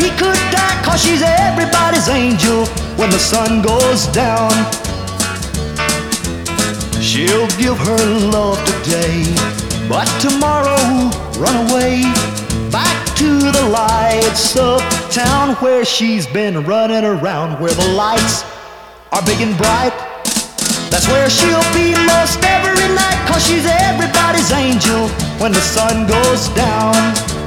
she could die, 'cause she's everybody's angel when the sun goes down. She'll give her love today, but tomorrow run away back to the lights of town, where she's been running around, where the lights are big and bright. That's where she'll be most every night, 'cause she's everybody's angel when the sun goes down.